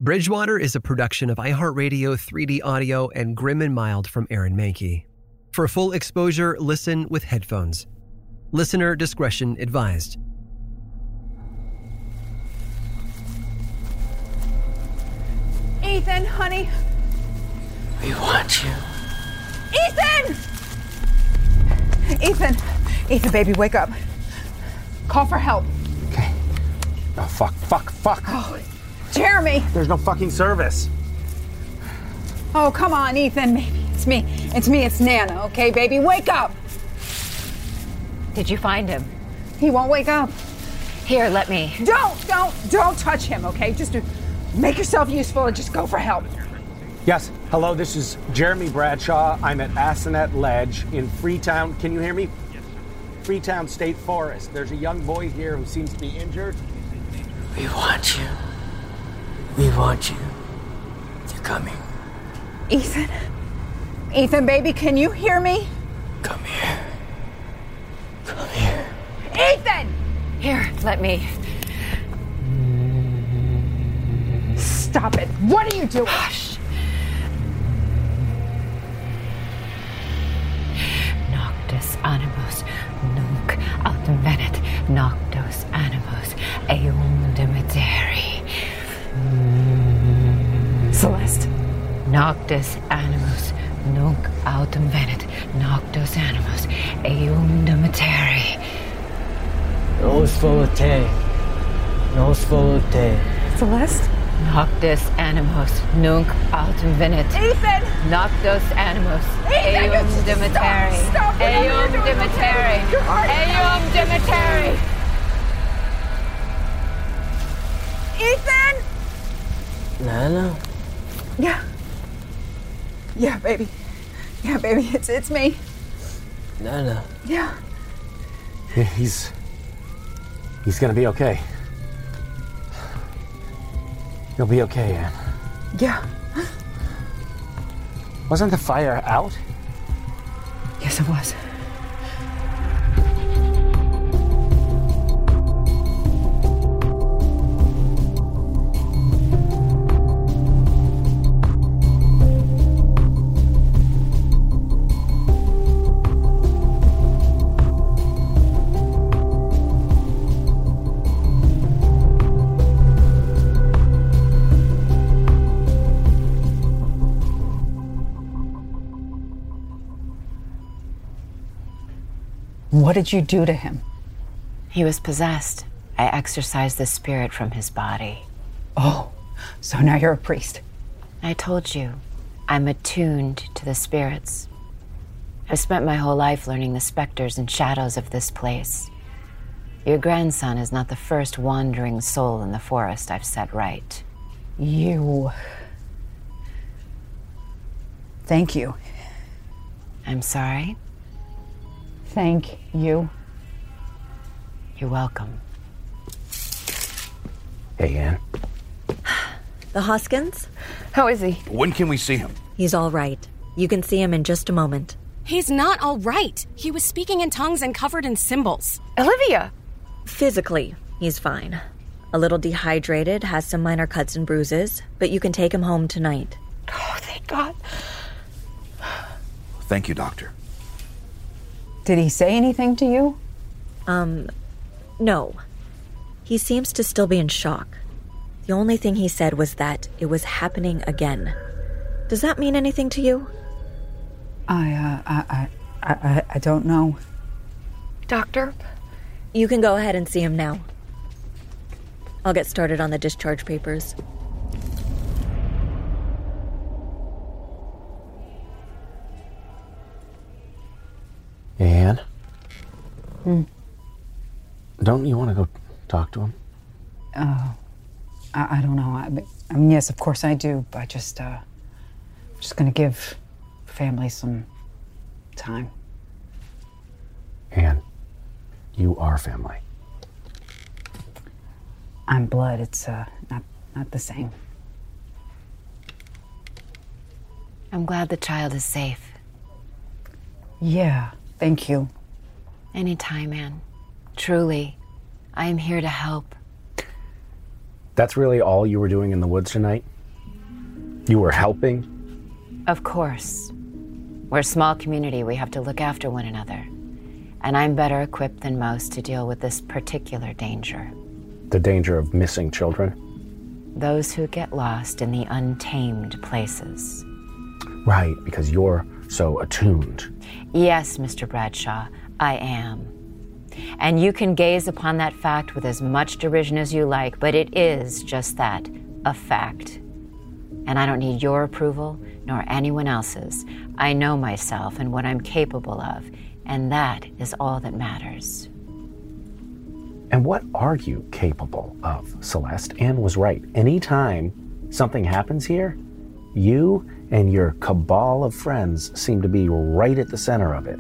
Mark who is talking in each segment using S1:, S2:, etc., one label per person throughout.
S1: Bridgewater is a production of iHeartRadio 3D Audio and Grim and Mild from Aaron Mahnke. For full exposure, listen with headphones. Listener discretion advised.
S2: Ethan, honey.
S3: We want you.
S2: Ethan! Ethan, baby, wake up. Call for help.
S4: Okay. Oh, fuck.
S2: Oh, Jeremy!
S4: There's no fucking service.
S2: Oh, come on, Ethan. Baby, it's me. It's Nana, okay, baby? Wake up!
S5: Did you find him?
S2: He won't wake up.
S5: Here, let me.
S2: Don't touch him, okay? Just make yourself useful and just go for help.
S4: Yes. Hello, this is Jeremy Bradshaw. I'm at Assonet Ledge in Freetown. Can you hear me? Yes. Freetown State Forest. There's a young boy here who seems to be injured.
S3: We want you. We want you. You're coming.
S2: Ethan, baby, can you hear me?
S3: Come here. Come here.
S2: Ethan!
S5: Here, let me.
S2: Stop it. What are you doing?
S5: Hush. Noctus animus nunc autem venet. Noctus animus eum dimittere.
S2: Celeste.
S5: Noctus animus nunc autem venet. Noctus animus eum dimittere.
S3: Nos volute. Nos volute.
S2: Celeste?
S5: Noctus animus nunc autem venet.
S2: Ethan!
S5: Noctus animus
S2: Ethan,
S5: eum
S2: just
S5: dimittere.
S2: stop it.
S5: Eum dimittere. Eum dimittere.
S2: Ethan!
S3: Nana?
S2: Yeah, baby. It's me.
S3: Nana.
S2: Yeah.
S4: He's gonna be okay. He'll be okay, Ann.
S2: Yeah.
S4: Wasn't the fire out?
S2: Yes, it was. What did you do to him?
S5: He was possessed. I exorcised the spirit from his body.
S2: Oh, so now you're a priest.
S5: I told you, I'm attuned to the spirits. I've spent my whole life learning the specters and shadows of this place. Your grandson is not the first wandering soul in the forest I've set right.
S2: Thank you.
S5: I'm sorry?
S2: Thank you.
S5: You're welcome.
S4: Hey, Ann.
S6: The Hoskins?
S2: How is he?
S7: When can we see him?
S6: He's all right. You can see him in just a moment.
S8: He's not all right. He was speaking in tongues and covered in symbols.
S2: Olivia!
S6: Physically, he's fine. A little dehydrated, has some minor cuts and bruises, but you can take him home tonight.
S2: Oh, thank God.
S7: Thank you, Doctor.
S2: Did he say anything to you?
S6: No. He seems to still be in shock. The only thing he said was that it was happening again. Does that mean anything to you?
S2: I don't know.
S6: Doctor? You can go ahead and see him now. I'll get started on the discharge papers.
S4: Ann? Don't you want to go talk to him?
S2: I don't know. I mean, yes, of course I do, but just gonna give family some time.
S4: Ann, you are family.
S2: I'm blood. It's not the same.
S5: I'm glad the child is safe.
S2: Yeah, thank you.
S5: Anytime, Anne. Truly, I am here to help.
S4: That's really all you were doing in the woods tonight? You were helping?
S5: Of course. We're a small community. We have to look after one another. And I'm better equipped than most to deal with this particular danger.
S4: The danger of missing children?
S5: Those who get lost in the untamed places.
S4: Right, because you're so attuned.
S5: Yes, Mr. Bradshaw, I am. And you can gaze upon that fact with as much derision as you like, but it is just that, a fact. And I don't need your approval, nor anyone else's. I know myself and what I'm capable of, and that is all that matters.
S4: And what are you capable of, Celeste? Anne was right. Anytime something happens here, you and your cabal of friends seem to be right at the center of it.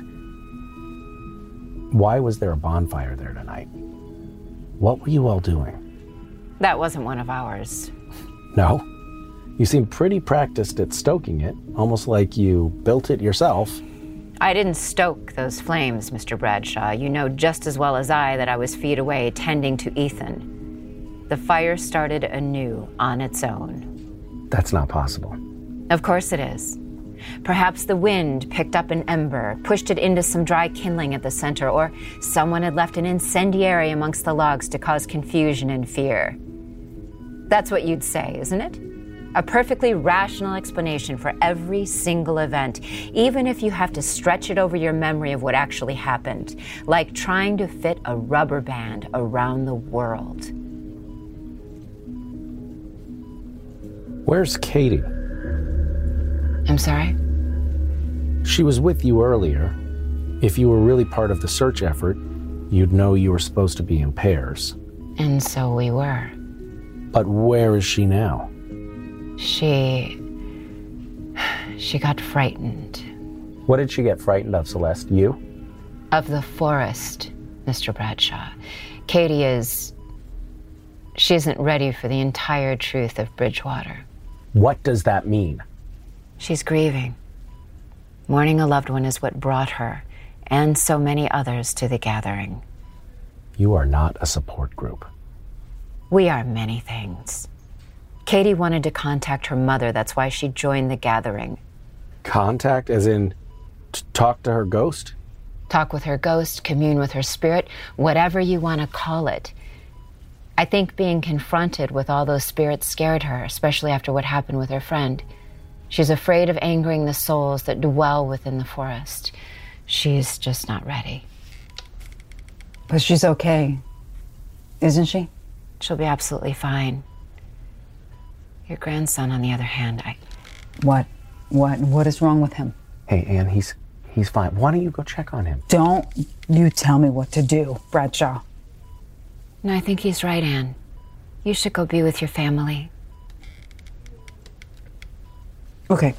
S4: Why was there a bonfire there tonight? What were you all doing?
S5: That wasn't one of ours.
S4: No? You seem pretty practiced at stoking it, almost like you built it yourself.
S5: I didn't stoke those flames, Mr. Bradshaw. You know just as well as I that I was feet away tending to Ethan. The fire started anew on its own.
S4: That's not possible.
S5: Of course it is. Perhaps the wind picked up an ember, pushed it into some dry kindling at the center, or someone had left an incendiary amongst the logs to cause confusion and fear. That's what you'd say, isn't it? A perfectly rational explanation for every single event, even if you have to stretch it over your memory of what actually happened, like trying to fit a rubber band around the world.
S4: Where's Katie?
S5: I'm sorry?
S4: She was with you earlier. If you were really part of the search effort, you'd know you were supposed to be in pairs.
S5: And so we were.
S4: But where is she now?
S5: She got frightened.
S4: What did she get frightened of, Celeste? You?
S5: Of the forest, Mr. Bradshaw. Katie she isn't ready for the entire truth of Bridgewater.
S4: What does that mean?
S5: She's grieving. Mourning a loved one is what brought her, and so many others, to the gathering.
S4: You are not a support group.
S5: We are many things. Katie wanted to contact her mother. That's why she joined the gathering.
S4: Contact, as in talk to her ghost?
S5: Talk with her ghost, commune with her spirit, whatever you want to call it. I think being confronted with all those spirits scared her, especially after what happened with her friend. She's afraid of angering the souls that dwell within the forest. She's just not ready.
S2: But she's okay, isn't she?
S5: She'll be absolutely fine. Your grandson, on the other hand,
S2: What is wrong with him?
S4: Hey, Anne, he's fine. Why don't you go check on him?
S2: Don't you tell me what to do, Bradshaw.
S5: No, I think he's right, Anne. You should go be with your family.
S2: Okay.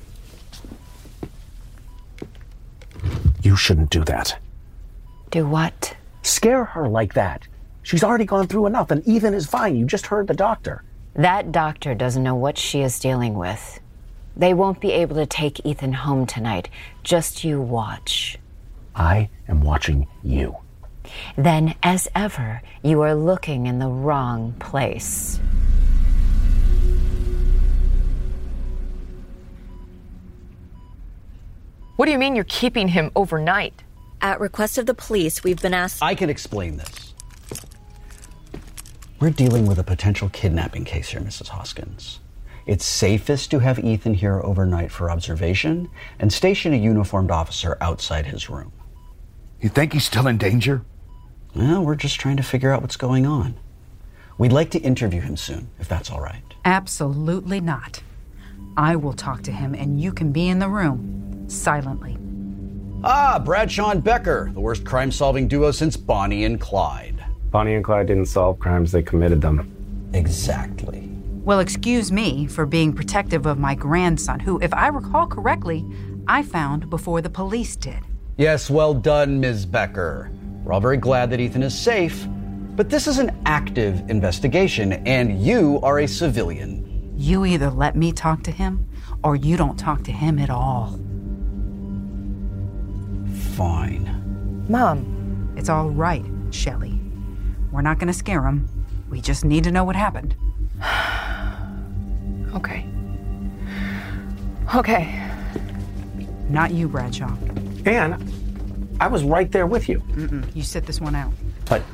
S4: You shouldn't do that.
S5: Do what?
S4: Scare her like that. She's already gone through enough, and Ethan is fine. You just heard the doctor.
S5: That doctor doesn't know what she is dealing with. They won't be able to take Ethan home tonight. Just you watch.
S4: I am watching you.
S5: Then, as ever, you are looking in the wrong place.
S7: What do you mean you're keeping him overnight?
S6: At request of the police, we've been asked...
S9: I can explain this. We're dealing with a potential kidnapping case here, Mrs. Hoskins. It's safest to have Ethan here overnight for observation and station a uniformed officer outside his room.
S10: You think he's still in danger?
S9: Well, we're just trying to figure out what's going on. We'd like to interview him soon, if that's all right.
S2: Absolutely not. I will talk to him, and you can be in the room, silently.
S9: Ah, Bradshaw and Becker, the worst crime-solving duo since Bonnie and Clyde.
S4: Bonnie and Clyde didn't solve crimes, they committed them.
S9: Exactly.
S2: Well, excuse me for being protective of my grandson, who, if I recall correctly, I found before the police did.
S9: Yes, well done, Ms. Becker. We're all very glad that Ethan is safe, but this is an active investigation, and you are a civilian.
S2: You either let me talk to him, or you don't talk to him at all.
S9: Fine.
S7: Mom.
S2: It's all right, Shelley. We're not going to scare him. We just need to know what happened.
S7: Okay. Okay.
S2: Not you, Bradshaw.
S4: And I was right there with you.
S2: Mm-mm. You sit this one out.
S4: But...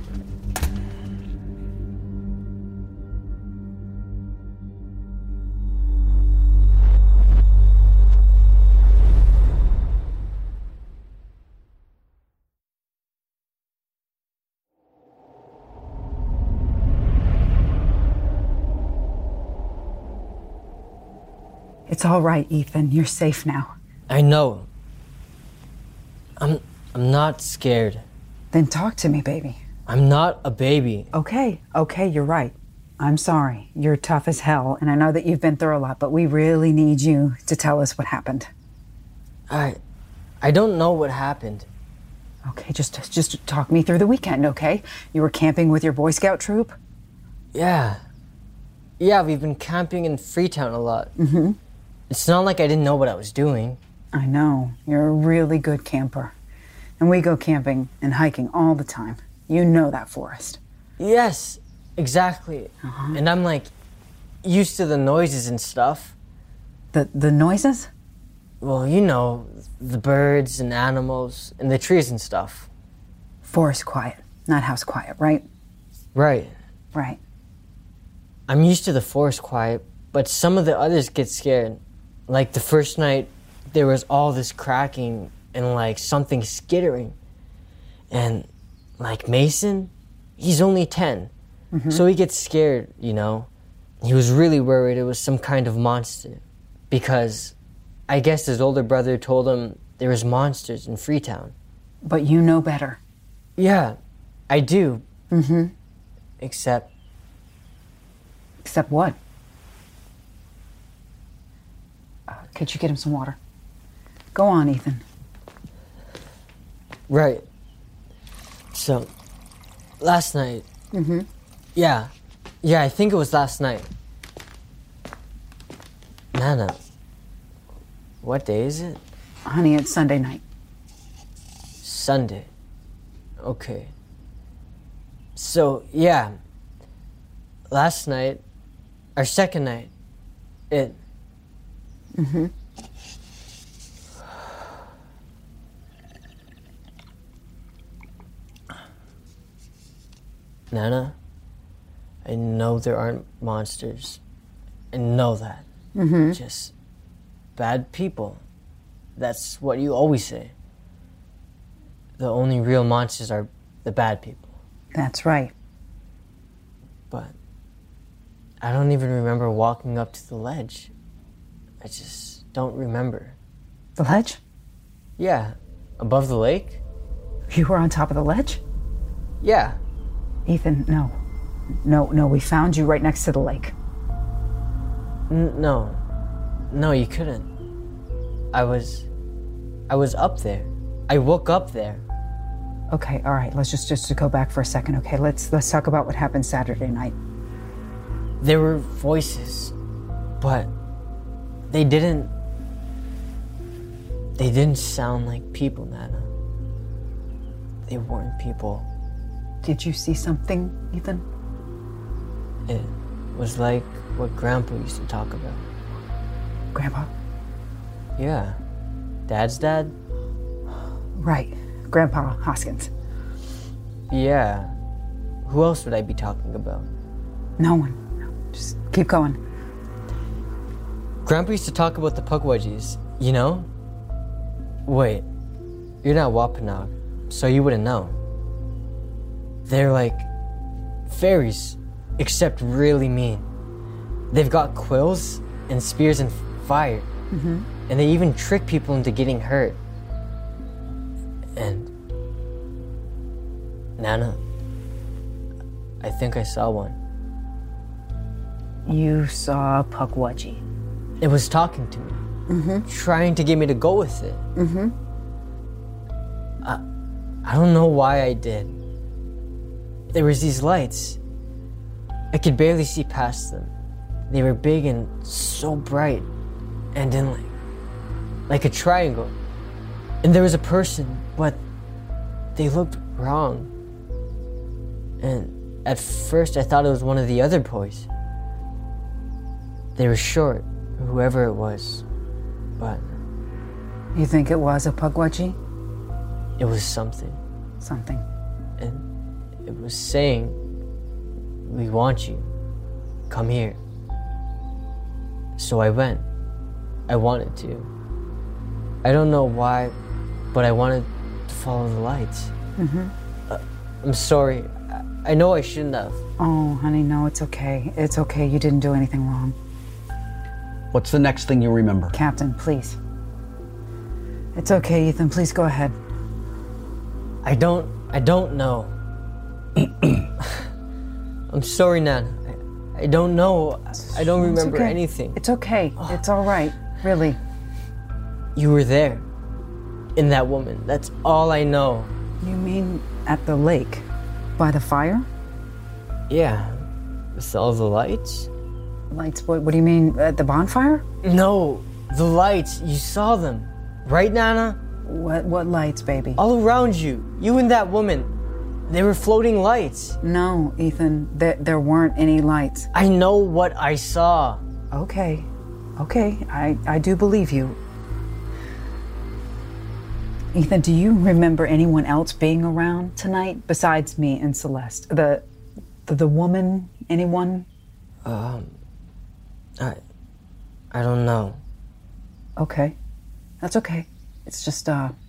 S2: It's all right, Ethan. You're safe now.
S3: I know. I'm not scared.
S2: Then talk to me, baby.
S3: I'm not a baby.
S2: Okay, you're right. I'm sorry. You're tough as hell, and I know that you've been through a lot, but we really need you to tell us what happened.
S3: I don't know what happened.
S2: Okay, just talk me through the weekend, okay? You were camping with your Boy Scout troop?
S3: Yeah, we've been camping in Freetown a lot.
S2: Mm-hmm.
S3: It's not like I didn't know what I was doing.
S2: I know. You're a really good camper. And we go camping and hiking all the time. You know that forest.
S3: Yes, exactly.
S2: Uh-huh.
S3: And I'm like used to the noises and stuff.
S2: The noises?
S3: Well, you know, the birds and animals and the trees and stuff.
S2: Forest quiet, not house quiet, right?
S3: Right.
S2: Right.
S3: I'm used to the forest quiet, but some of the others get scared. Like the first night, there was all this cracking and like something skittering. And like Mason, he's only 10. Mm-hmm. So he gets scared, you know. He was really worried it was some kind of monster. Because I guess his older brother told him there was monsters in Freetown.
S2: But you know better.
S3: Yeah, I do.
S2: Mm-hmm.
S3: Except
S2: what? Could you get him some water? Go on, Ethan.
S3: Right. So, last night.
S2: Mm-hmm.
S3: Yeah, I think it was last night. Nana, what day is it?
S2: Honey, it's Sunday night.
S3: Sunday. Okay. So, yeah. Last night, our second night,
S2: Mm-hmm.
S3: Nana, I know there aren't monsters. I know that.
S2: Mm-hmm.
S3: Just bad people. That's what you always say. The only real monsters are the bad people.
S2: That's right.
S3: But I don't even remember walking up to the ledge. I just don't remember.
S2: The ledge?
S3: Yeah, above the lake.
S2: You were on top of the ledge?
S3: Yeah.
S2: Ethan, no. No, we found you right next to the lake.
S3: No, you couldn't. I was up there. I woke up there.
S2: Okay, all right, let's just go back for a second, okay? Let's talk about what happened Saturday night.
S3: There were voices, but they didn't sound like people, Nana. They weren't people.
S2: Did you see something, Ethan?
S3: It was like what Grandpa used to talk about.
S2: Grandpa?
S3: Yeah. Dad's dad?
S2: Right. Grandpa Hoskins.
S3: Yeah. Who else would I be talking about?
S2: No one. Just keep going.
S3: Grandpa used to talk about the Pukwudgies, you know? Wait, you're not Wampanoag, so you wouldn't know. They're like fairies, except really mean. They've got quills and spears and fire.
S2: Mm-hmm.
S3: And they even trick people into getting hurt. And Nana, I think I saw one.
S2: You saw a Pukwudgie.
S3: It was talking to me, trying to get me to go with it.
S2: Mm-hmm.
S3: I don't know why I did. There was these lights. I could barely see past them. They were big and so bright, and in like a triangle. And there was a person, but they looked wrong. And at first I thought it was one of the other boys. They were short, whoever it was. but
S2: You think it was a Pukwudgie?
S3: it was something.
S2: Something.
S3: And it was saying, "We want you. Come here." So I went. I wanted to. I don't know why, but I wanted to follow the lights. I'm sorry. I know I shouldn't have.
S2: Oh, honey, no, it's okay. It's okay. You didn't do anything wrong.
S9: What's the next thing you remember?
S2: Captain, please. It's okay, Ethan. Please go ahead.
S3: I don't know. I'm sorry, Nana. I don't know. I don't remember
S2: okay.
S3: anything.
S2: It's okay. It's all right. Really.
S3: You were there. In that woman. That's all I know.
S2: You mean at the lake? By the fire?
S3: Yeah. With all the lights?
S2: Lights? What do you mean? At the bonfire?
S3: No. The lights. You saw them. Right, Nana?
S2: What lights, baby?
S3: All around you. You and that woman. They were floating lights.
S2: No, Ethan. There weren't any lights.
S3: I know what I saw.
S2: Okay. I do believe you. Ethan, do you remember anyone else being around tonight besides me and Celeste? The woman? Anyone?
S3: I don't know.
S2: Okay. That's okay. It's just,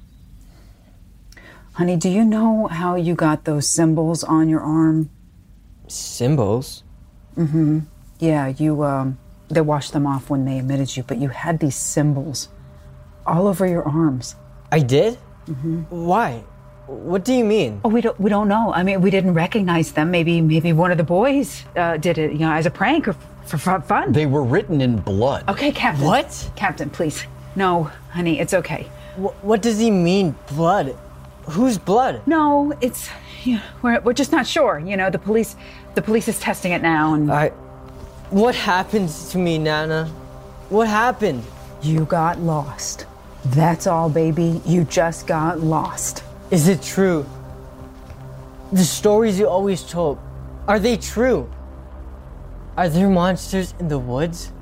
S2: honey, do you know how you got those symbols on your arm?
S3: Symbols?
S2: Yeah, they washed them off when they admitted you, but you had these symbols all over your arms.
S3: I did? Why? What do you mean?
S2: Oh, we don't know. I mean, we didn't recognize them. Maybe one of the boys did it, as a prank or for fun.
S9: They were written in blood.
S2: Okay, Captain.
S3: What?
S2: Captain, please. No, honey, it's okay.
S3: What does he mean, blood? Whose blood?
S2: No, it's we're just not sure. The police is testing it now. And
S3: what happened to me, Nana? What happened?
S2: You got lost. That's all, baby. You just got lost.
S3: Is it true? The stories you always told, are they true? Are there monsters in the woods?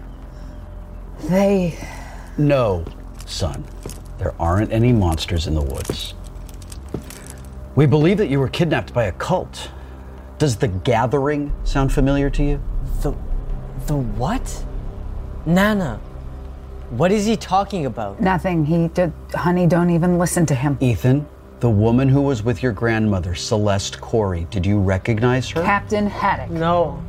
S9: No, son. There aren't any monsters in the woods. We believe that you were kidnapped by a cult. Does the Gathering sound familiar to you?
S3: The what? Nana, what is he talking about?
S2: Nothing. Honey, don't even listen to him.
S9: Ethan, the woman who was with your grandmother, Celeste Corey, did you recognize her?
S2: Captain Haddock.
S3: No.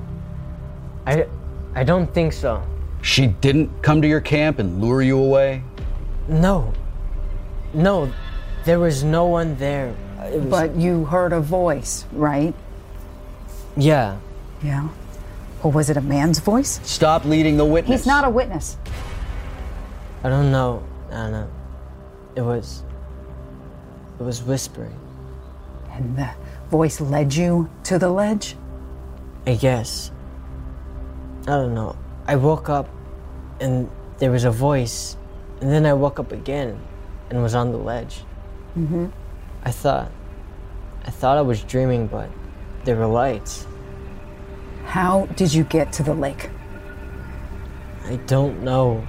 S3: I don't think so.
S9: She didn't come to your camp and lure you away?
S3: No, there was no one there.
S2: But you heard a voice, right?
S3: Yeah.
S2: Yeah. Or was it a man's voice?
S9: Stop leading the witness.
S2: He's not a witness.
S3: I don't know, Anna. It was whispering.
S2: And the voice led you to the ledge?
S3: I guess. I don't know. I woke up and there was a voice, and then I woke up again and was on the ledge. I thought I was dreaming, but there were lights.
S2: How did you get to the lake?
S3: I don't know.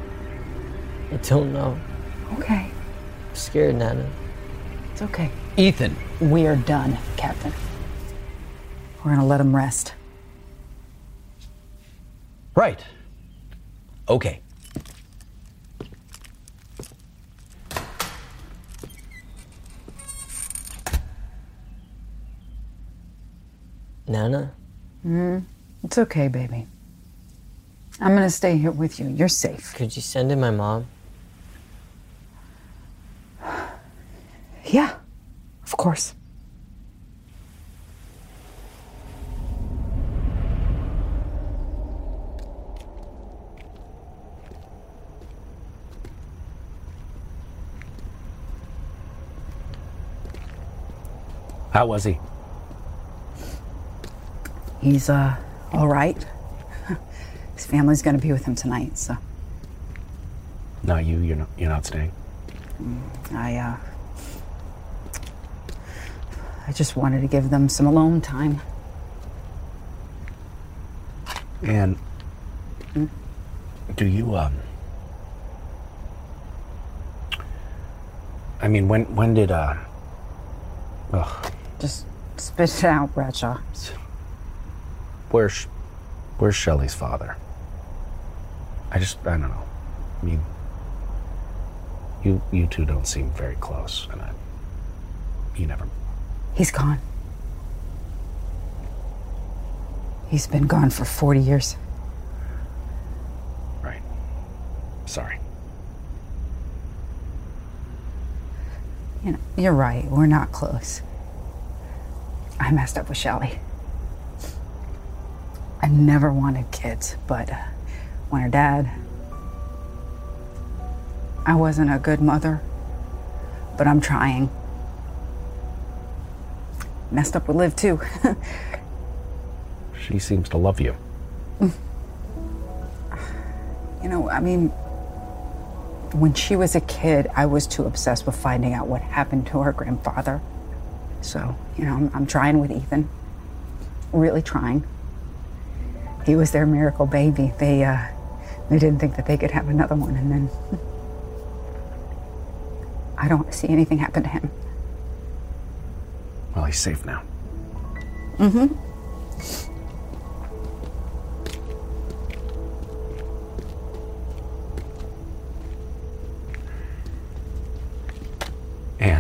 S2: Okay.
S3: I'm scared, Nana.
S2: It's okay.
S9: Ethan.
S2: We're done, Captain. We're gonna let him rest.
S9: Right. Okay.
S3: Nana?
S2: It's okay, baby. I'm gonna stay here with you. You're safe.
S3: Could you send in my mom?
S2: Yeah, of course.
S4: How was he?
S2: He's all right. His family's gonna be with him tonight, so.
S4: No, you're not staying.
S2: I just wanted to give them some alone time.
S4: And do you I mean, when did,
S2: Just spit it out, Bradshaw.
S4: Where's Shelley's father? I don't know. I mean, you two don't seem very close, and you never...
S2: He's gone. He's been gone for 40 years.
S4: Right. Sorry.
S2: You know, you're right. We're not close. I messed up with Shelley. I never wanted kids, but when her dad... I wasn't a good mother, but I'm trying. Messed up with Liv, too.
S4: She seems to love you.
S2: You know, I mean, when she was a kid, I was too obsessed with finding out what happened to her grandfather. So, you know, I'm trying with Ethan. Really trying. He was their miracle baby. They didn't think that they could have another one, and then... I don't want to see anything happen to him.
S4: Well, he's safe now.
S2: Mm-hmm.
S4: Anne.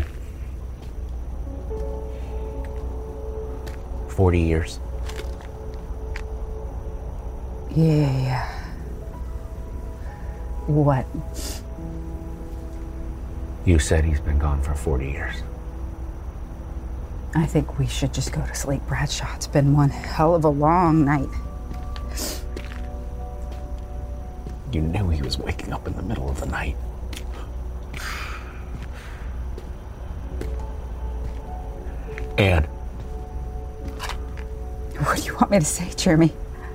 S4: 40 years.
S2: Yeah. What?
S4: You said he's been gone for 40 years.
S2: I think we should just go to sleep, Bradshaw. It's been one hell of a long night.
S4: You knew he was waking up in the middle of the night. Anne.
S2: What do you want me to say, Jeremy?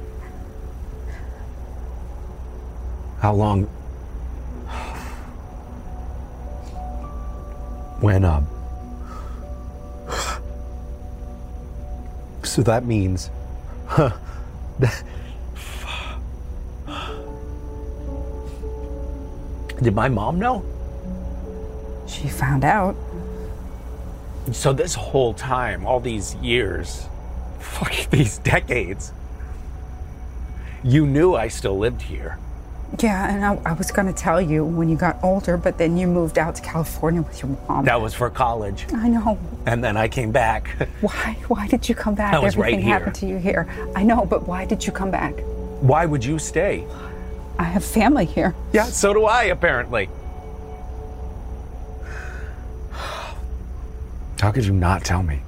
S4: How long... When, So that means... Did my mom know?
S2: She found out.
S4: So this whole time, all these years, these decades, you knew I still lived here.
S2: Yeah, and I was going to tell you when you got older, but then you moved out to California with your mom.
S4: That was for college.
S2: I know.
S4: And then I came back.
S2: Why? Why did you come back?
S4: I was
S2: Everything
S4: right here.
S2: happened to you here. I know, but why did you come back?
S4: Why would you stay?
S2: I have family here.
S4: Yeah, so do I, apparently. How could you not tell me?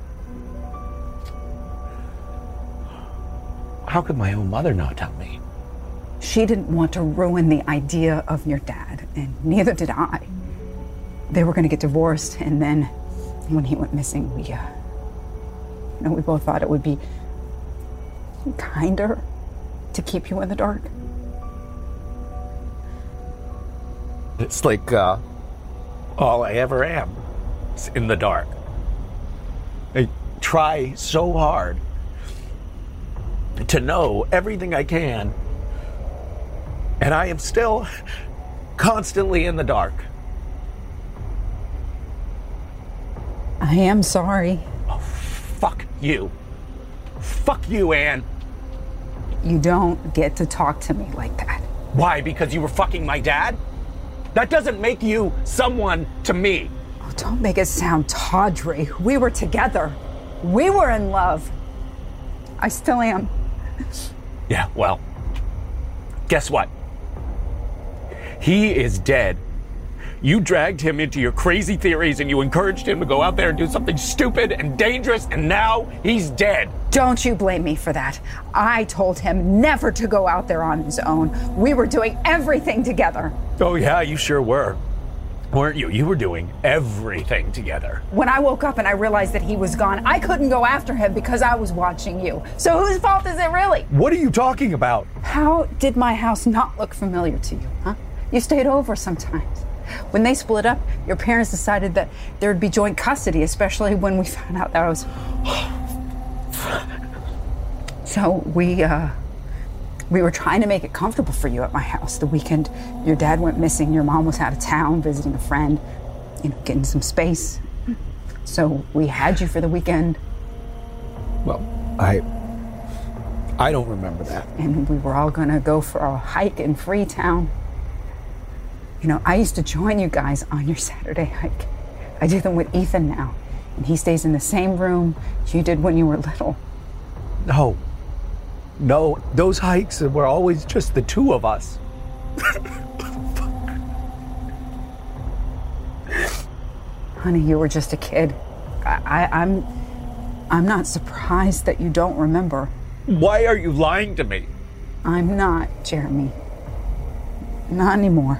S4: How could my own mother not tell me?
S2: She didn't want to ruin the idea of your dad, and neither did I. They were going to get divorced, and then when he went missing, we both thought it would be kinder to keep you in the dark.
S4: It's like, all I ever am is in the dark. I try so hard to know everything I can, and I am still constantly in the dark.
S2: I am sorry.
S4: Oh, fuck you. Fuck you, Anne.
S2: You don't get to talk to me like that.
S4: Why? Because you were fucking my dad? That doesn't make you someone to me.
S2: Oh, don't make it sound tawdry. We were together. We were in love. I still am.
S4: Yeah, well, guess what? He is dead. You dragged him into your crazy theories and you encouraged him to go out there and do something stupid and dangerous, and now he's dead.
S2: Don't you blame me for that. I told him never to go out there on his own. We were doing everything together.
S4: Oh yeah, you sure were. Weren't you? You were doing everything together.
S2: When I woke up and I realized that he was gone, I couldn't go after him because I was watching you. So whose fault is it really?
S4: What are you talking about?
S2: How did my house not look familiar to you, huh? You stayed over sometimes. When they split up, your parents decided that there would be joint custody, especially when we found out that I was... So we were trying to make it comfortable for you at my house. The weekend your dad went missing, your mom was out of town visiting a friend. getting some space. So we had you for the weekend.
S4: Well, I don't remember that.
S2: And we were all gonna go for a hike in Freetown. I used to join you guys on your Saturday hike. I do them with Ethan now. And he stays in the same room you did when you were little.
S4: No, those hikes were always just the two of us.
S2: Honey, you were just a kid. I'm not surprised that you don't remember.
S4: Why are you lying to me?
S2: I'm not, Jeremy. Not anymore.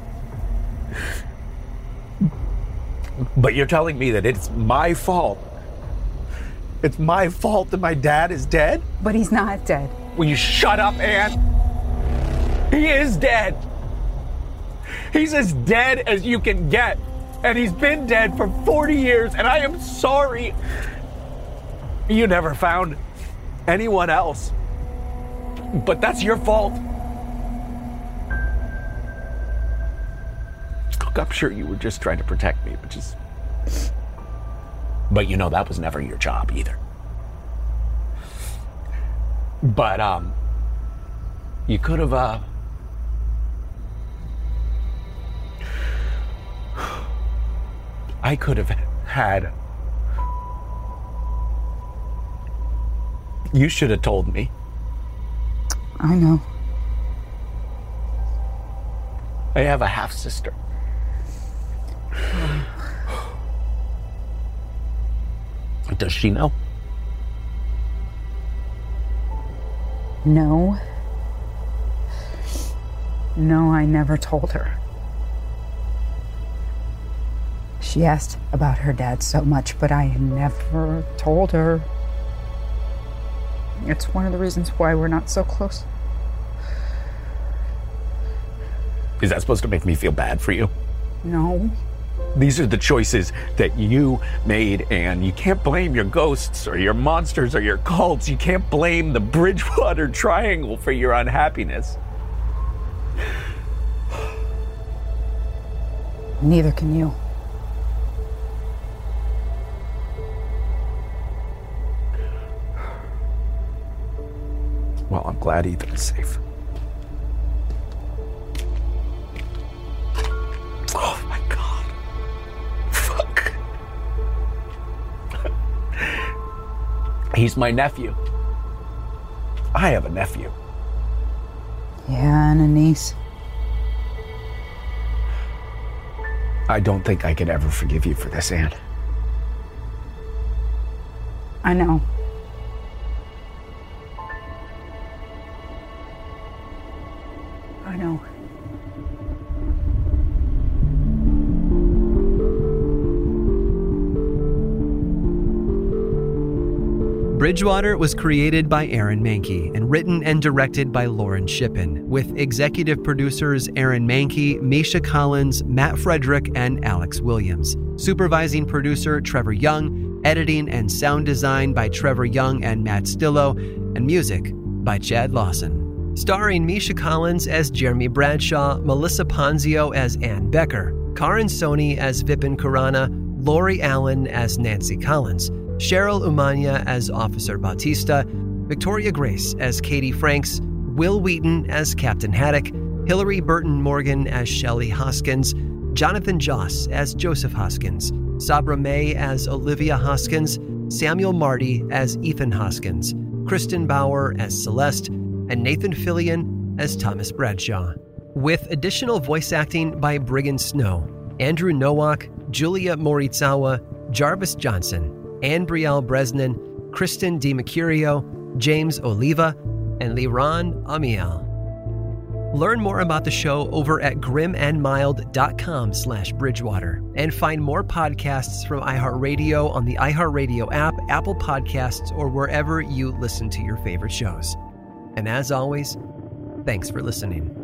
S4: But you're telling me that it's my fault. It's my fault that my dad is dead?
S2: But he's not dead.
S4: Will you shut up, Anne? He is dead. He's as dead as you can get. And he's been dead for 40 years, and I am sorry. You never found anyone else. But that's your fault. Look, I'm sure you were just trying to protect me, but that was never your job either. But, you could have, I could have had... You should have told me.
S2: I know.
S4: I have a half-sister. Does she know?
S2: No. No, I never told her. She asked about her dad so much, but I never told her. It's one of the reasons why we're not so close.
S4: Is that supposed to make me feel bad for you?
S2: No.
S4: These are the choices that you made, and you can't blame your ghosts or your monsters or your cults. You can't blame the Bridgewater Triangle for your unhappiness.
S2: Neither can you.
S4: Well, I'm glad Ethan is safe. Oh my God. Fuck. He's my nephew. I have a nephew.
S2: Yeah, and a niece.
S4: I don't think I could ever forgive you for this, Anne.
S2: I know. I know.
S1: Bridgewater was created by Aaron Mahnke and written and directed by Lauren Shippen, with executive producers Aaron Mahnke, Misha Collins, Matt Frederick, and Alex Williams. Supervising producer Trevor Young, editing and sound design by Trevor Young and Matt Stillo, and music by Chad Lawson. Starring Misha Collins as Jeremy Bradshaw, Melissa Ponzio as Ann Becker, Karan Soni as Vipin Khurana, Lori Allen as Nancy Collins, Cheryl Umania as Officer Bautista, Victoria Grace as Katie Franks, Will Wheaton as Captain Haddock, Hillary Burton Morgan as Shelley Hoskins, Jonathan Joss as Joseph Hoskins, Sabra May as Olivia Hoskins, Samuel Marty as Ethan Hoskins, Kristen Bauer as Celeste, and Nathan Fillion as Thomas Bradshaw. With additional voice acting by Briggan Snow, Andrew Nowak, Julia Morizawa, Jarvis Johnson, Anne Brielle Bresnan, Kristen DiMercurio, James Oliva, and Liran Amiel. Learn more about the show over at grimandmild.com/Bridgewater and find more podcasts from iHeartRadio on the iHeartRadio app, Apple Podcasts, or wherever you listen to your favorite shows. And as always, thanks for listening.